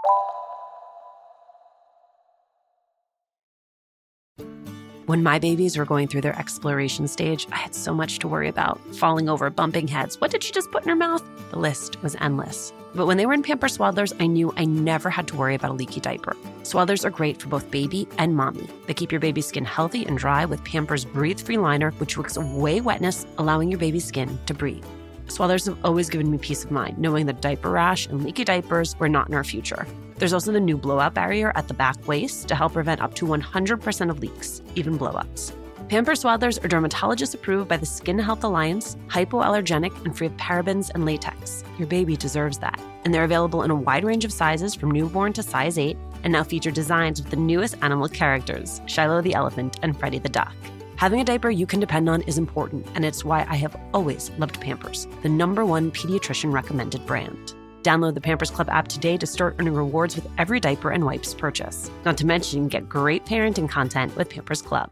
When my babies were going through their exploration stage, I had so much to worry about. Falling over, bumping heads. What did she just put in her mouth? The list was endless. But when they were in Pampers Swaddlers, I knew I never had to worry about a leaky diaper. Swaddlers are great for both baby and mommy. They keep your baby's skin healthy and dry with Pampers Breathe-Free Liner, which wicks away wetness, allowing your baby's skin to breathe. Swaddlers have always given me peace of mind, knowing that diaper rash and leaky diapers were not in our future. There's also the new blowout barrier at the back waist to help prevent up to 100% of leaks, even blowouts. Pampers Swaddlers are dermatologist approved by the Skin Health Alliance, hypoallergenic, and free of parabens and latex. Your baby deserves that. And they're available in a wide range of sizes from newborn to size 8, and now feature designs with the newest animal characters, Shiloh the elephant and Freddie the duck. Having a diaper you can depend on is important, and it's why I have always loved Pampers, the #1 pediatrician recommended brand. Download the Pampers Club app today to start earning rewards with every diaper and wipes purchase. Not to mention, get great parenting content with Pampers Club.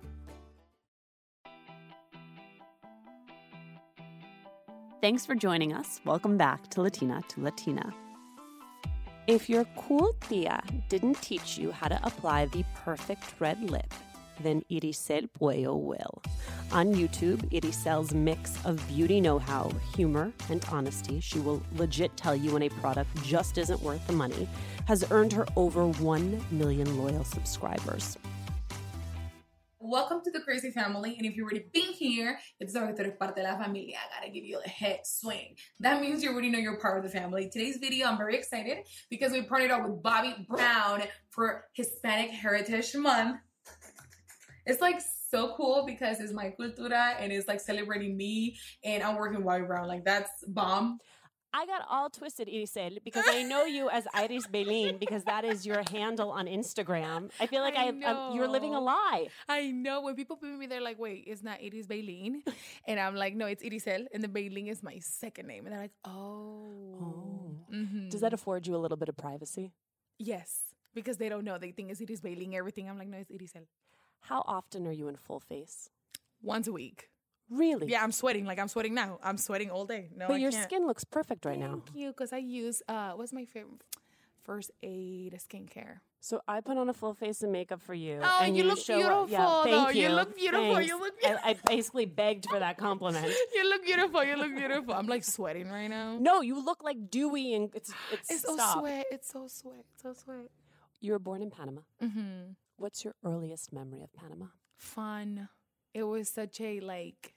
Thanks for joining us. Welcome back to Latina to Latina. If your cool tia didn't teach you how to apply the perfect red lip, then Iricel Puello will. On YouTube, Iricel's mix of beauty know-how, humor, and honesty, she will legit tell you when a product just isn't worth the money, has earned her over 1 million loyal subscribers. Welcome to the Crazy Family, and if you've already been here, it's already tú eres parte de la familia. I gotta give you a head swing. That means you already know you're part of the family. Today's video, I'm very excited because we partnered up with Bobbi Brown for Hispanic Heritage Month. It's like so cool because it's my cultura and it's like celebrating me, and I'm working with Bobbi Brown. Like, that's bomb. I got all twisted, Iricel, because I know you as Iris Belin because that is your handle on Instagram. I feel like you're living a lie. I know. When people put me, they're like, wait, it's not Iris Belin. And I'm like, no, it's Iricel. And the Belin is my second name. And they're like, oh. Mm-hmm. Does that afford you a little bit of privacy? Yes, because they don't know. They think it's Iris Belin, everything. I'm like, no, it's Iricel. How often are you in full face? Once a week. Really? Yeah, I'm sweating. Like, I'm sweating now. I'm sweating all day. No, but your skin looks perfect right now. Thank you, because I use, what's my favorite? First Aid skincare. So I put on a full face of makeup for you. Oh, and you look beautiful. Yeah, thank you. You look beautiful. Thanks. You look beautiful. I basically begged for that compliment. You look beautiful. You look beautiful. I'm like sweating right now. No, you look like dewy and it's so stop. sweat. It's so sweat. It's so sweat. You were born in Panama. Mm-hmm. What's your earliest memory of Panama? Fun. It was such a, like,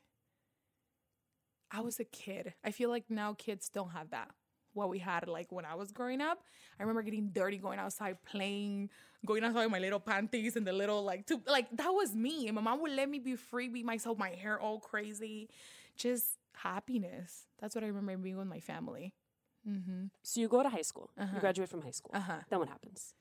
I was a kid. I feel like now kids don't have that. What we had, like, when I was growing up. I remember getting dirty, going outside, playing, going outside with my little panties and the little, like, that was me. And my mom would let me be free, be myself, my hair all crazy. Just happiness. That's what I remember being with my family. Mm-hmm. So you go to high school. Uh-huh. You graduate from high school. Uh-huh. Then what happens?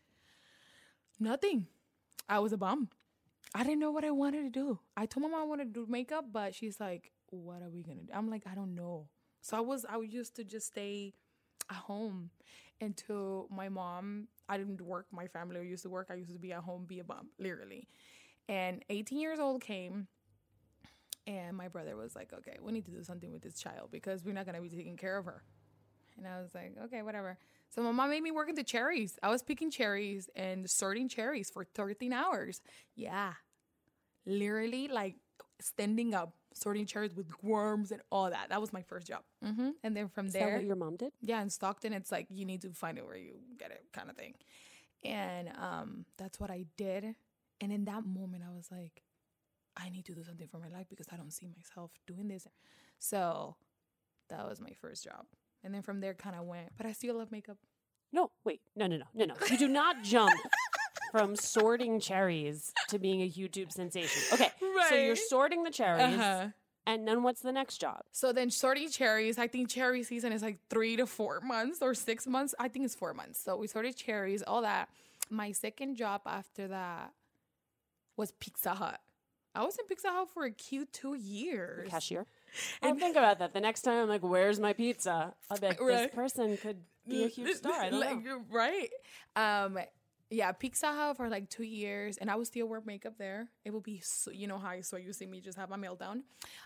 Nothing. I was a bum. I didn't know what I wanted to do. I told my mom I wanted to do makeup, but she's like, what are we going to do? I'm like, I don't know. So I used to just stay at home until my mom, I didn't work. My family used to work. I used to be at home, be a bum, literally. And 18 years old came, and my brother was like, okay, we need to do something with this child because we're not going to be taking care of her. And I was like, okay, whatever. So my mom made me work into cherries. I was picking cherries and sorting cherries for 13 hours. Yeah. Literally, like, standing up, sorting cherries with worms and all that. That was my first job. Mm-hmm. And then from there. Is that what your mom did? Yeah, in Stockton, it's like, you need to find it where you get it kind of thing. And that's what I did. And in that moment, I was like, I need to do something for my life because I don't see myself doing this. So that was my first job. And then from there kind of went. But I still love makeup. No, wait. No. You do not jump from sorting cherries to being a YouTube sensation. Okay, right. So you're sorting the cherries. Uh-huh. And then what's the next job? So then sorting cherries, I think cherry season is like 3 to 4 months or 6 months. I think it's 4 months. So we sorted cherries, all that. My second job after that was Pizza Hut. I was in Pizza Hut for a cute 2 years. The cashier? And think about that. The next time I'm like, where's my pizza? I'll be like, this person could be a huge star. I don't know. Right. Yeah, Pizza Hut for like 2 years. And I would still wear makeup there. It would be, so, you know how I saw you see me just have my meltdown.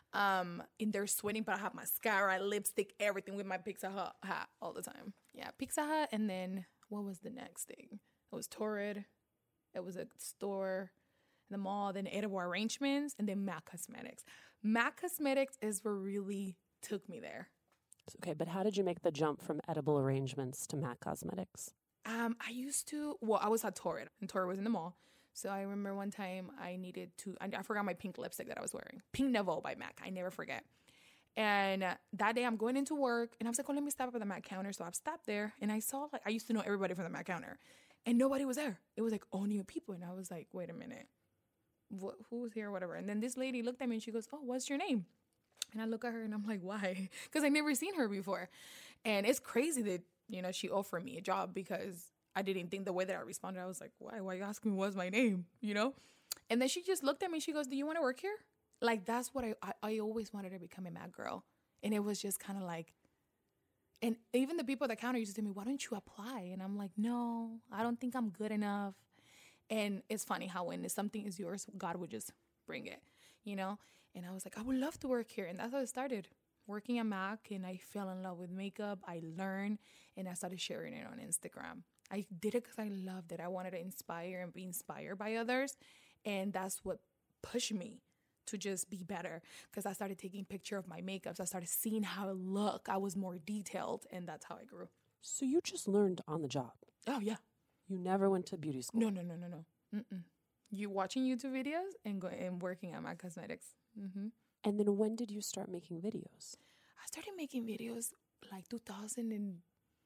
In there sweating, but I have mascara, lipstick, everything with my Pizza Hut hat all the time. Yeah, Pizza Hut. And then what was the next thing? It was Torrid. It was a store in the mall, then Edible Arrangements, and then MAC Cosmetics. MAC Cosmetics is what really took me there. Okay, but how did you make the jump from Edible Arrangements to MAC Cosmetics? I was at Torrid, and Torrid was in the mall. So I remember one time I forgot my pink lipstick that I was wearing. Pink Nouveau by MAC. I never forget. And that day I'm going into work, and I was like, oh, let me stop up at the MAC counter. So I've stopped there, and I saw, I used to know everybody from the MAC counter, and nobody was there. It was like all new people. And I was like, wait a minute. Who was here or whatever? And then this lady looked at me, and she goes, oh, what's your name? And I look at her, and I'm like, why? Because I never seen her before. And it's crazy that, she offered me a job because I didn't think the way that I responded. I was like, why? Why you asking me what's my name? And then she just looked at me. She goes, do you want to work here? Like, that's what I always wanted to become a MAC girl. And it was just kind of like, and even the people at the counter used to tell me, why don't you apply? And I'm like, no, I don't think I'm good enough. And it's funny how when something is yours, God would just bring it, And I was like, I would love to work here. And that's how it started. Working at MAC, and I fell in love with makeup. I learned, and I started sharing it on Instagram. I did it because I loved it. I wanted to inspire and be inspired by others. And that's what pushed me to just be better, because I started taking picture of my makeups. I started seeing how it looked. I was more detailed, and that's how I grew. So you just learned on the job? Oh, yeah. You never went to beauty school? No. Mm-mm. You watching YouTube videos and working at MAC Cosmetics. Mm-hmm. And then when did you start making videos? I started making videos like 2008.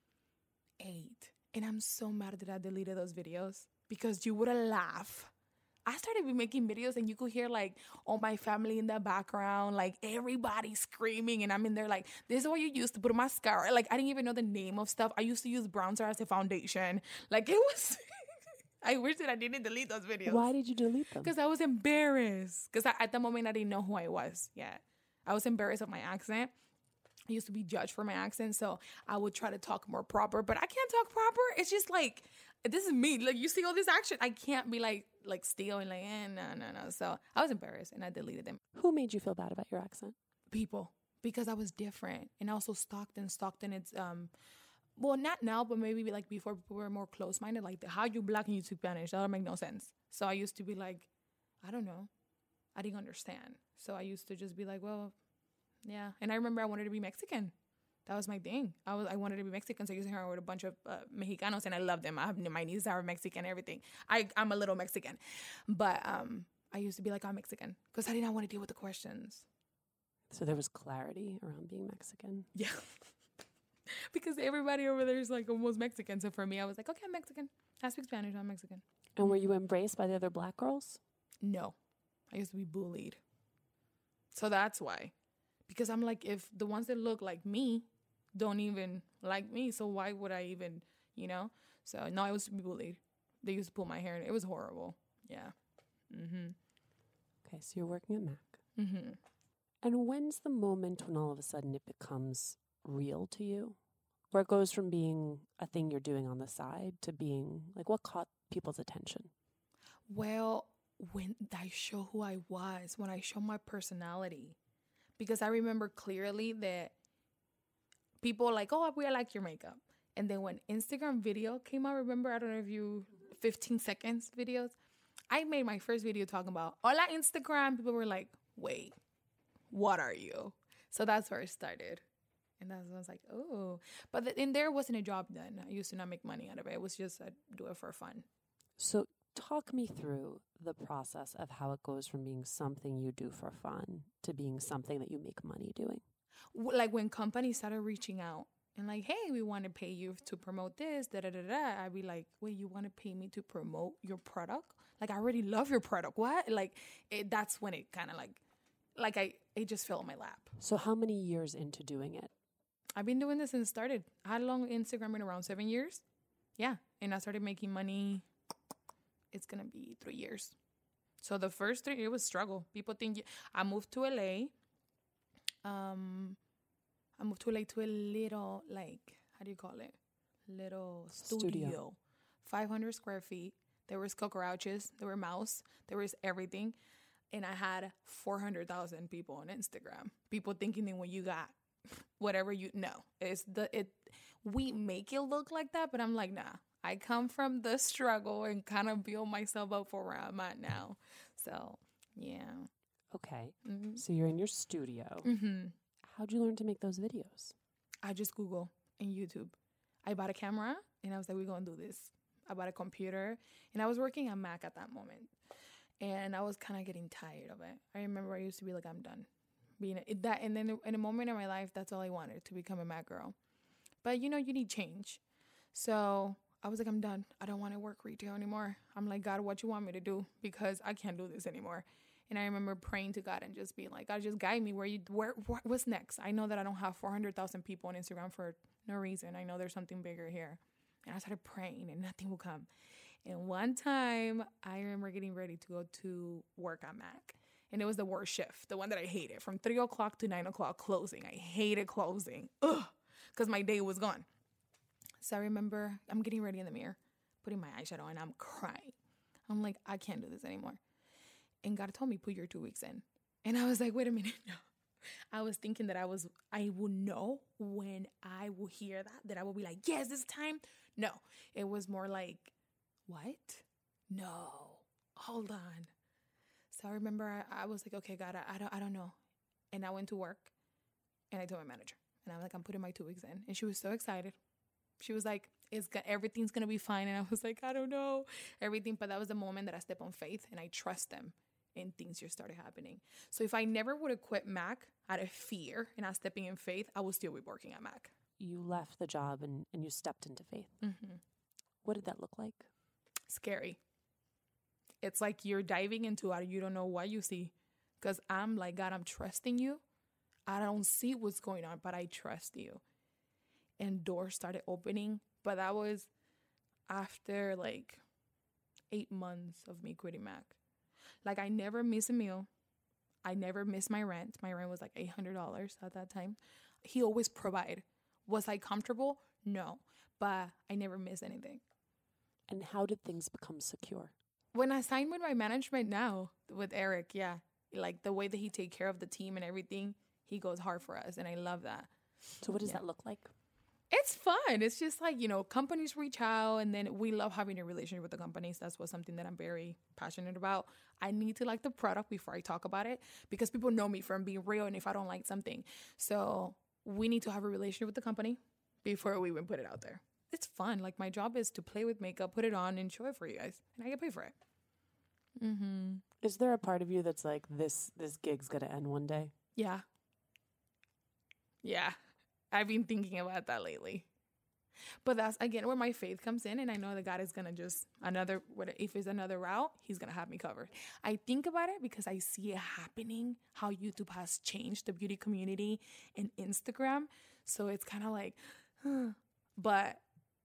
And I'm so mad that I deleted those videos, because you would have laughed. I started making videos, and you could hear all my family in the background, everybody screaming. And I'm in there this is what you used to put mascara. I didn't even know the name of stuff. I used to use bronzer as a foundation. It was... I wish that I didn't delete those videos. Why did you delete them? Because I was embarrassed. Because at the moment, I didn't know who I was yet. I was embarrassed of my accent. I used to be judged for my accent, so I would try to talk more proper. But I can't talk proper. It's just this is me. You see all this action. I can't be still and no. So I was embarrassed, and I deleted them. Who made you feel bad about your accent? People. Because I was different. And also Stockton, it's... Well, not now, but maybe before people were more close-minded. How you Black and you speak Spanish? That would make no sense. So I used to be I don't know. I didn't understand. So I used to just be well, yeah. And I remember I wanted to be Mexican. That was my thing. I wanted to be Mexican. So I used to hang out with a bunch of Mexicanos, and I love them. I have my nieces are Mexican, everything. I'm a little Mexican. But I used to be I'm Mexican, because I did not want to deal with the questions. So there was clarity around being Mexican? Yeah. Because everybody over there is almost Mexican. So for me, I was okay, I'm Mexican. I speak Spanish, I'm Mexican. And were you embraced by the other Black girls? No. I used to be bullied. So that's why. Because I'm if the ones that look like me don't even like me, so why would I even, So no, I used to be bullied. They used to pull my hair, and it was horrible. Yeah. Mm-hmm. Okay, so you're working at MAC. Mm-hmm. And when's the moment when all of a sudden it becomes real to you, where it goes from being a thing you're doing on the side to being what caught people's attention? Well, when I show who I was, when I show my personality, because I remember clearly that people oh, we like your makeup. And then when Instagram video came out, remember, I don't know if you 15 seconds videos, I made my first video talking about hola Instagram. People were wait, what are you? So that's where it started. And that's when I was oh. But in there wasn't a job then. I used to not make money out of it. It was just I'd do it for fun. So talk me through the process of how it goes from being something you do for fun to being something that you make money doing. When companies started reaching out and hey, we want to pay you to promote this, da-da-da-da. I'd be wait, you want to pay me to promote your product? I already love your product. What? That's when it kind of it just fell in my lap. So how many years into doing it? I've been doing this since it started. I had a long Instagram in around 7 years. Yeah. And I started making money. It's going to be 3 years. So the first 3, it was struggle. People think I moved to LA. I moved to LA to a little, how do you call it? Little studio. 500 square feet. There was cockroaches. There were mouse. There was everything. And I had 400,000 people on Instagram. People thinking that when you got whatever we make it look like that, but I'm nah, I come from the struggle and kind of build myself up for where I'm at now. So, yeah. Okay. Mm-hmm. So you're in your studio. Mm-hmm. How'd you learn to make those videos? I just Google and YouTube. I bought a camera and I was like, we're going to do this. I bought a computer and I was working on Mac at that moment. And I was kind of getting tired of it. I remember I used to be like, I'm done. Being that, and then in a moment in my life, that's all I wanted, to become a Mac girl. But, you need change. So I was like, I'm done. I don't want to work retail anymore. I'm like, God, what you want me to do? Because I can't do this anymore. And I remember praying to God and just being like, God, just guide me. What's next? I know that I don't have 400,000 people on Instagram for no reason. I know there's something bigger here. And I started praying and nothing will come. And one time I remember getting ready to go to work on Mac. And it was the worst shift, the one that I hated, from 3 o'clock to 9 o'clock closing. I hated closing. Because my day was gone. So I remember I'm getting ready in the mirror, putting my eyeshadow on, and I'm crying. I'm like, I can't do this anymore. And God told me, put your 2 weeks in. And I was like, wait a minute. No. I was thinking that I will know when I will hear that I will be like, yes, it's time. No, it was more like, what? No, hold on. So I remember I was like, okay, God, I don't know. And I went to work and I told my manager and I'm like, I'm putting my 2 weeks in. And she was so excited. She was like, everything's going to be fine. And I was like, I don't know everything. But that was the moment that I stepped on faith and I trust them and things just started happening. So if I never would have quit Mac out of fear and not stepping in faith, I would still be working at Mac. You left the job and you stepped into faith. Mm-hmm. What did that look like? Scary. It's like you're diving into it. You don't know what you see. Because I'm like, God, I'm trusting you. I don't see what's going on, but I trust you. And doors started opening. But that was after like 8 months of me quitting Mac. Like I never missed a meal. I never missed my rent. My rent was like $800 at that time. He always provided. Was I comfortable? No. But I never missed anything. And how did things become secure? When I signed with my management now, with Eric, yeah. Like the way that he take care of the team and everything, he goes hard for us. And I love that. So what does that look like? It's fun. It's just like, companies reach out and then we love having a relationship with the companies. That's something that I'm very passionate about. I need to like the product before I talk about it because people know me from being real and if I don't like something. So we need to have a relationship with the company before we even put it out there. It's fun. Like my job is to play with makeup, put it on, and show it for you guys. And I get paid for it. Mm-hmm. Is there a part of you that's like, this gig's going to end one day? Yeah. Yeah. I've been thinking about that lately. But that's, again, where my faith comes in. And I know that God is going to just, if it's another route, he's going to have me covered. I think about it because I see it happening, how YouTube has changed the beauty community and Instagram. So it's kind of like, but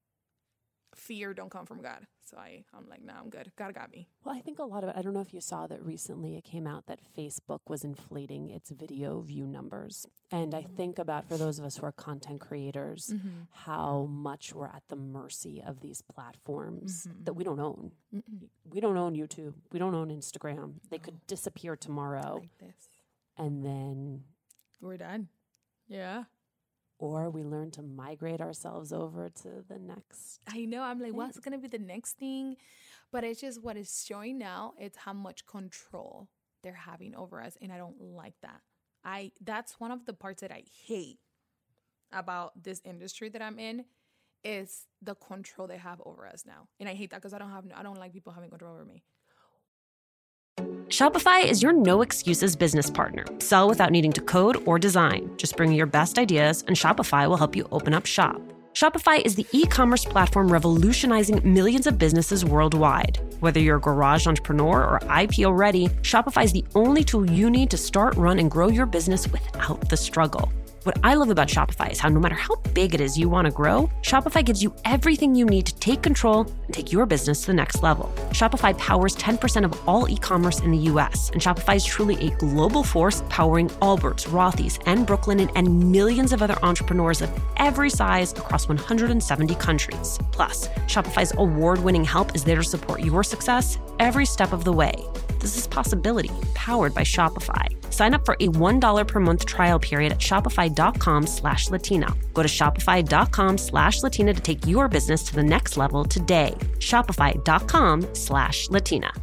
fear don't come from God. So I'm like, no, I'm good. God got me. Well, I think a lot of it, I don't know if you saw that recently it came out that Facebook was inflating its video view numbers. And I think about, for those of us who are content creators, how much we're at the mercy of these platforms that we don't own. We don't own YouTube. We don't own Instagram. They could disappear tomorrow. Like this. And then we're done. Yeah. Or we learn to migrate ourselves over to the next. I know. I'm like, what's going to be the next thing? But it's just what it's showing now. It's how much control they're having over us. And I don't like that. That's one of the parts that I hate about this industry that I'm in is the control they have over us now. And I hate that because I don't like people having control over me. Shopify is your no excuses business partner. Sell without needing to code or design. Just bring your best ideas and Shopify will help you open up shop. Shopify is the e-commerce platform revolutionizing millions of businesses worldwide. Whether you're a garage entrepreneur or IPO ready, Shopify is the only tool you need to start, run, and grow your business without the struggle. What I love about Shopify is how no matter how big it is you want to grow, Shopify gives you everything you need to take control and take your business to the next level. Shopify powers 10% of all e-commerce in the U.S., and Shopify is truly a global force powering Allbirds, Rothy's, and Brooklinen, and millions of other entrepreneurs of every size across 170 countries. Plus, Shopify's award-winning help is there to support your success every step of the way. This is Possibility, powered by Shopify. Sign up for a $1 per month trial period at shopify.com/Latina. Go to shopify.com/Latina to take your business to the next level today. Shopify.com/Latina.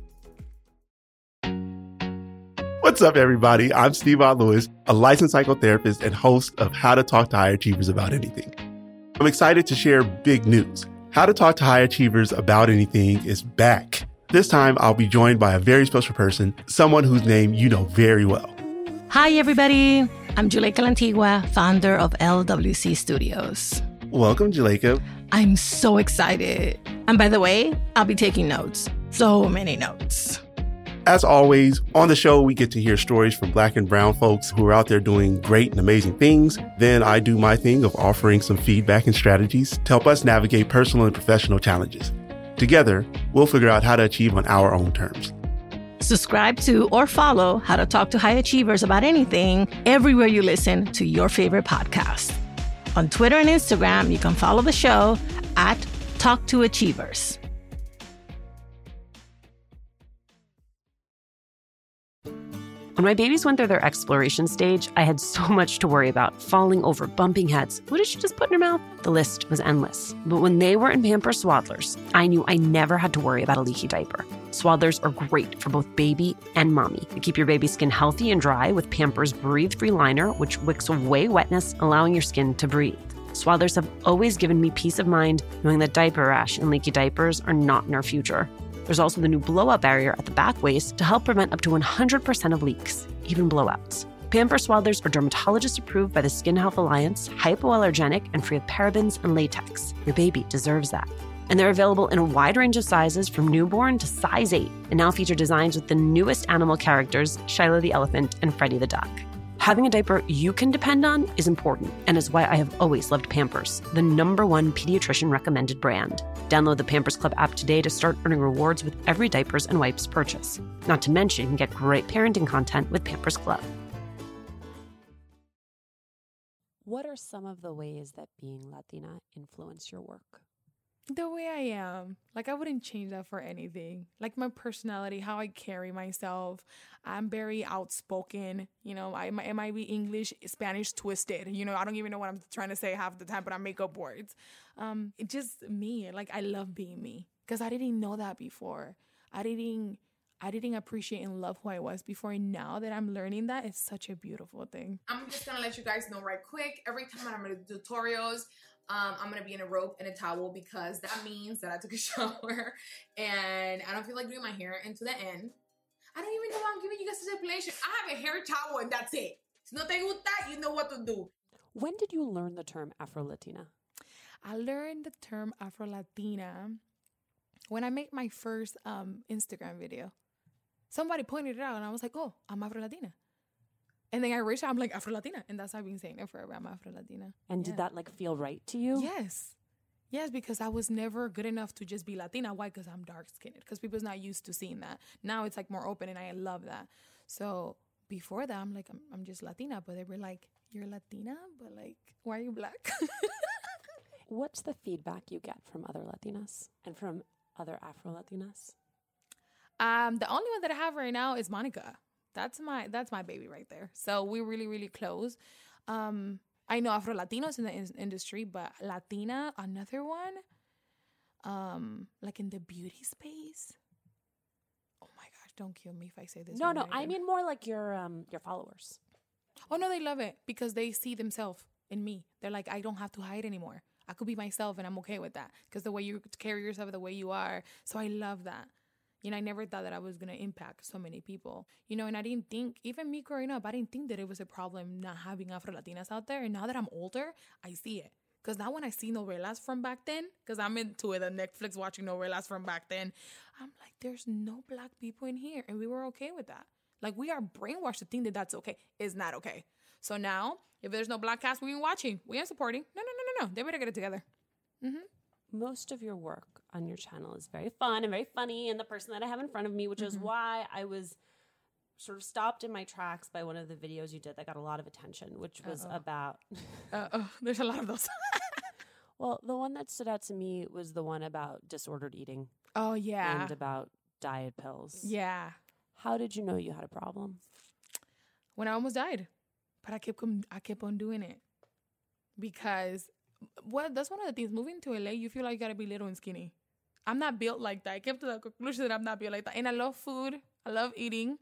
What's up, everybody? I'm Steve Lewis, a licensed psychotherapist and host of How to Talk to High Achievers About Anything. I'm excited to share big news. How to Talk to High Achievers About Anything is back. This time, I'll be joined by a very special person, someone whose name you know very well. Hi, everybody. I'm Juleyka Lantigua, founder of LWC Studios. Welcome, Juleyka. I'm so excited. And by the way, I'll be taking notes. So many notes. As always, on the show, we get to hear stories from Black and brown folks who are out there doing great and amazing things. Then I do my thing of offering some feedback and strategies to help us navigate personal and professional challenges. Together, we'll figure out how to achieve on our own terms. Subscribe to or follow How to Talk to High Achievers About Anything everywhere you listen to your favorite podcast. On Twitter and Instagram, you can follow the show at Talk to Achievers. When my babies went through their exploration stage, I had so much to worry about. Falling over, bumping heads. What did she just put in her mouth? The list was endless. But when they were in Pampers Swaddlers, I knew I never had to worry about a leaky diaper. Swaddlers are great for both baby and mommy. They keep your baby's skin healthy and dry with Pampers Breathe-Free Liner, which wicks away wetness, allowing your skin to breathe. Swaddlers have always given me peace of mind knowing that diaper rash and leaky diapers are not in our future. There's also the new blowout barrier at the back waist to help prevent up to 100% of leaks, even blowouts. Pampers Swaddlers are dermatologist approved by the Skin Health Alliance, hypoallergenic, and free of parabens and latex. Your baby deserves that. And they're available in a wide range of sizes from newborn to size 8, and now feature designs with the newest animal characters, Shiloh the elephant and Freddie the duck. Having a diaper you can depend on is important, and is why I have always loved Pampers, the #1 pediatrician recommended brand. Download the Pampers Club app today to start earning rewards with every diapers and wipes purchase. Not to mention, you can get great parenting content with Pampers Club. What are some of the ways that being Latina influence your work? The way I am. Like, I wouldn't change that for anything. Like, my personality, how I carry myself. I'm very outspoken. You know, it might be English, Spanish twisted. You know, I don't even know what I'm trying to say half the time, but I make up words. It's just me. Like, I love being me. Because I didn't know that before. I didn't appreciate and love who I was before. And now that I'm learning that, it's such a beautiful thing. I'm just going to let you guys know right quick. Every time I'm going to do tutorials, I'm going to be in a robe and a towel because that means that I took a shower and I don't feel like doing my hair. And to the end, I don't even know why I'm giving you guys this explanation. I have a hair towel and that's it. Si no te gusta, you know what to do. When did you learn the term Afro-Latina? I learned the term Afro-Latina when I made my first Instagram video. Somebody pointed it out and I was like, oh, I'm Afro-Latina. And then I reached out, I'm like, Afro-Latina. And that's how I've been saying it forever. I'm Afro-Latina. And did that like feel right to you? Yes. Yes, because I was never good enough to just be Latina. Why? Because I'm dark-skinned. Because people's not used to seeing that. Now it's like more open and I love that. So before that, I'm like, I'm just Latina. But they were like, you're Latina? But like, why are you black? What's the feedback you get from other Latinas and from other Afro-Latinas? The only one that I have right now is Monica. That's my baby right there. So we're really, really close. I know Afro-Latinos in the industry, but Latina, another one, like in the beauty space. Oh my gosh, don't kill me if I say this. No, I mean more like your followers. Oh no, they love it because they see themselves in me. They're like, I don't have to hide anymore. I could be myself and I'm okay with that because the way you carry yourself, the way you are. So I love that. You know, I never thought that I was going to impact so many people, you know, and I didn't think, even me growing up, I didn't think that it was a problem not having Afro-Latinas out there. And now that I'm older, I see it. Because now when I see novelas from back then, because I'm into it on Netflix watching novelas from back then, I'm like, there's no black people in here. And we were okay with that. Like, we are brainwashed to think that that's okay. It's not okay. So now, if there's no black cast we ain't watching, we ain't supporting. No. They better get it together. Mm-hmm. Most of your work on your channel is very fun and very funny. And the person that I have in front of me, which is why I was sort of stopped in my tracks by one of the videos you did that got a lot of attention, which was about... There's a lot of those. Well, the one that stood out to me was the one about disordered eating. Oh, yeah. And about diet pills. Yeah. How did you know you had a problem? when I almost died. But I kept on doing it because, well, that's one of the things. Moving to LA, you feel like you gotta be little and skinny. I'm not built like that. I came to the conclusion that I'm not built like that. And I love food. I love eating.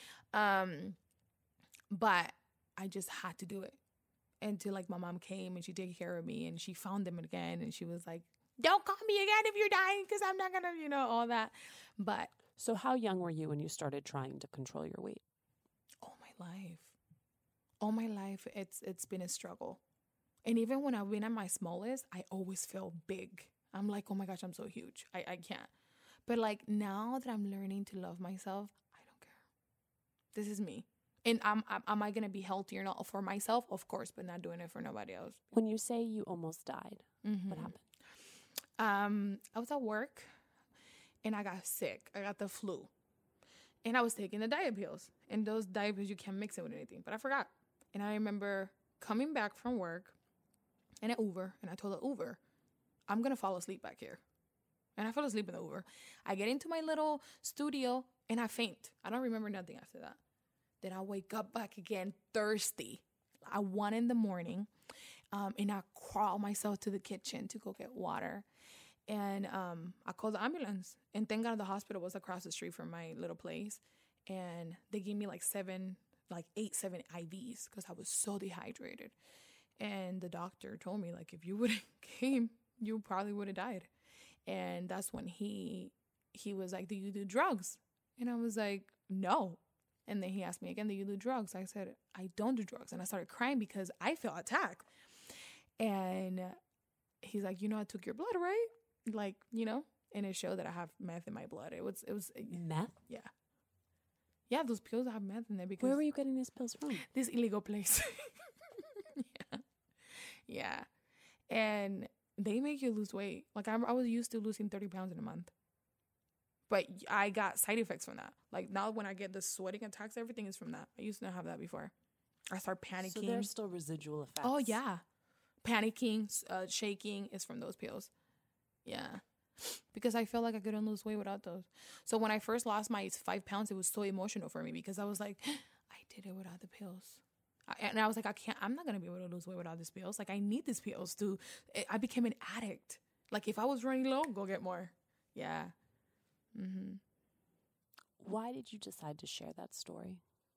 But I just had to do it until like my mom came and she took care of me and she found them again. And she was like, don't call me again if you're dying because I'm not going to, all that. But. So how young were you when you started trying to control your weight? All my life, it's been a struggle. And even when I've been at my smallest, I always feel big. I'm like, oh my gosh, I'm so huge. I can't. But like now that I'm learning to love myself, I don't care. This is me. And am I going to be healthier not for myself? Of course, but not doing it for nobody else. When you say you almost died, what happened? I was at work and I got sick. I got the flu. And I was taking the diet pills. And those diet pills, you can't mix it with anything. But I forgot. And I remember coming back from work in an Uber. And I told the Uber, I'm going to fall asleep back here. And I fell asleep in the Uber. I get into my little studio and I faint. I don't remember nothing after that. Then I wake up back again thirsty at 1 a.m. And I crawl myself to the kitchen to go get water. And I called the ambulance. And thank God the hospital was across the street from my little place. And they gave me like 7 IVs because I was so dehydrated. And the doctor told me, like, if you would have came, you probably would have died. And that's when he was like, do you do drugs? And I was like, no. And then he asked me again, do you do drugs? I said, I don't do drugs. And I started crying because I felt attacked. And he's like, I took your blood, right? Like, and it showed that I have meth in my blood. It was meth? Yeah. Yeah, those pills have meth in there because. Where were you getting these pills from? This illegal place. Yeah. And they make you lose weight. Like I was used to losing 30 pounds in a month. But I got side effects from that. Like now when I get the sweating attacks, everything is from that. I used to not have that before. I start panicking. So there's still residual effects. Oh, yeah. Panicking, shaking is from those pills. Yeah. Because I felt like I couldn't lose weight without those. So when I first lost my 5 pounds, it was so emotional for me because I was like, I did it without the pills. And I was like, I'm not going to be able to lose weight without these pills. Like, I need these pills I became an addict. Like, if I was running low, go get more. Yeah. Mm-hmm. Why did you decide to share that story?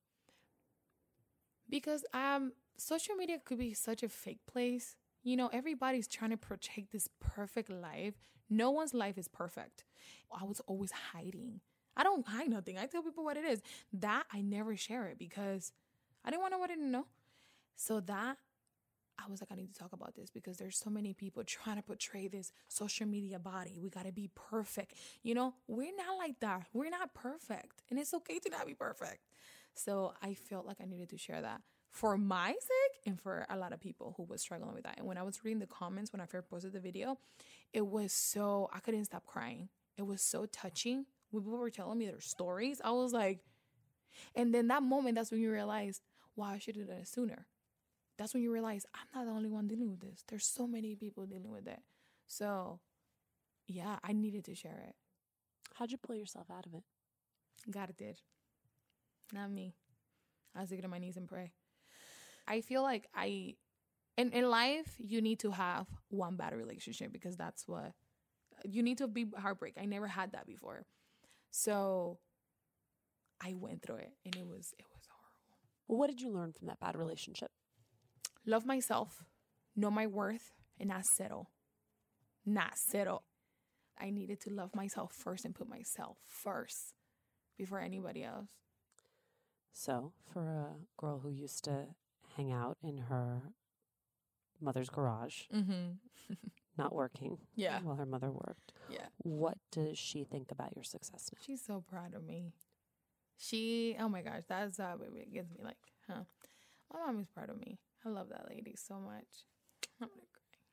Because social media could be such a fake place. Everybody's trying to project this perfect life. No one's life is perfect. I was always hiding. I don't hide nothing. I tell people what it is. That I never share it because I didn't want nobody to know. So that I was like, I need to talk about this because there's so many people trying to portray this social media body. We got to be perfect. We're not like that. We're not perfect. And it's okay to not be perfect. So I felt like I needed to share that for my sake and for a lot of people who was struggling with that. And when I was reading the comments, when I first posted the video, it was I couldn't stop crying. It was so touching. When people were telling me their stories, I was like, and then that moment, that's when you realize, wow, I should have done it sooner. That's when you realize I'm not the only one dealing with this. There's so many people dealing with it. So, yeah, I needed to share it. How'd you pull yourself out of it? God did. Not me. I was to get on my knees and pray. I feel like in life, you need to have one bad relationship because that's what, you need to be heartbreak. I never had that before. So I went through it and it was horrible. Well, what did you learn from that bad relationship? Love myself, know my worth, and not settle. Not settle. I needed to love myself first and put myself first before anybody else. So for a girl who used to hang out in her mother's garage, not working while her mother worked, what does she think about your success now? She's so proud of me. Oh my gosh, that's it gets me like, huh? My mom is proud of me. I love that lady so much. I'm gonna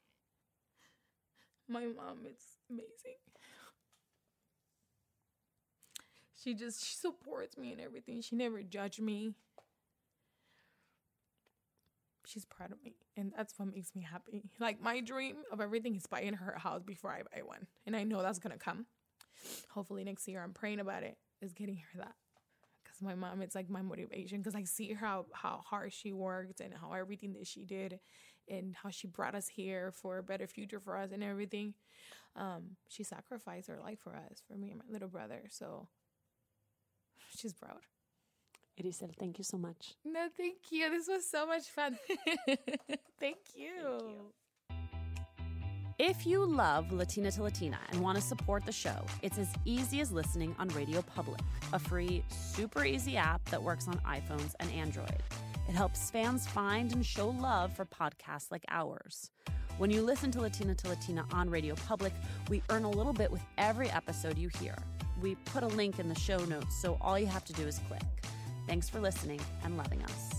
cry. My mom is amazing. She supports me in everything. She never judged me. She's proud of me. And that's what makes me happy. Like, my dream of everything is buying her a house before I buy one. And I know that's going to come. Hopefully next year, I'm praying about it, is getting her that. Because because my mom, it's like my motivation, because I see how hard she worked and how everything that she did and how she brought us here for a better future for us and everything. She sacrificed her life for us, for me and my little brother. So she's proud. Erisel, thank you so much. No, thank you. This was so much fun. Thank you. If you love Latina to Latina and want to support the show, it's as easy as listening on Radio Public, a free, super easy app that works on iPhones and Android. It helps fans find and show love for podcasts like ours. When you listen to Latina on Radio Public, we earn a little bit with every episode you hear. We put a link in the show notes, so all you have to do is click. Thanks for listening and loving us.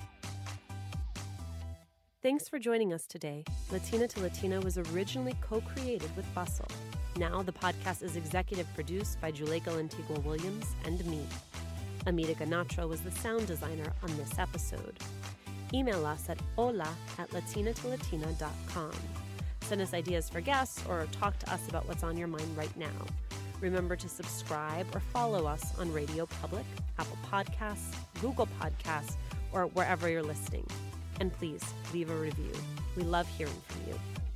Thanks for joining us today. Latina to Latina was originally co-created with Bustle. Now the podcast is executive produced by Juleka Lantigua Williams and me. Amita Ganacho was the sound designer on this episode. Email us at hola@latinatolatina.com. Send us ideas for guests or talk to us about what's on your mind right now. Remember to subscribe or follow us on Radio Public, Apple Podcasts, Google Podcasts, or wherever you're listening. And please leave a review. We love hearing from you.